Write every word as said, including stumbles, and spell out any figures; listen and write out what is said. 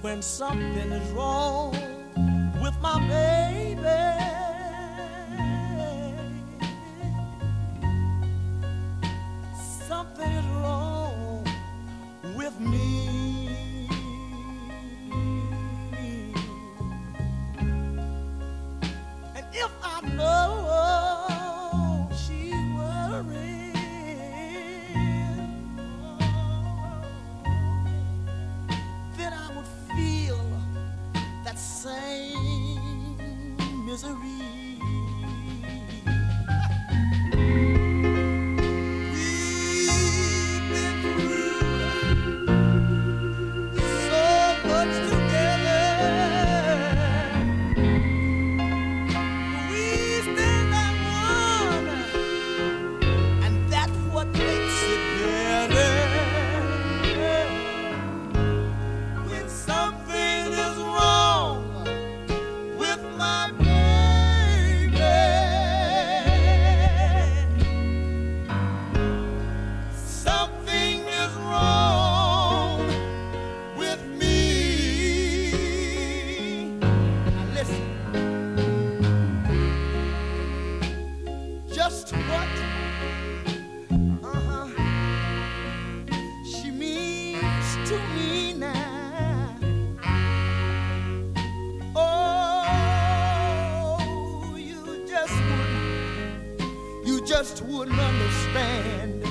when something is wrong with my baby. Something is wrong with me. And if I know she's worried, then I would feel that same misery. Just what uh-huh, she means to me now. Oh, you just wouldn't, you just wouldn't understand.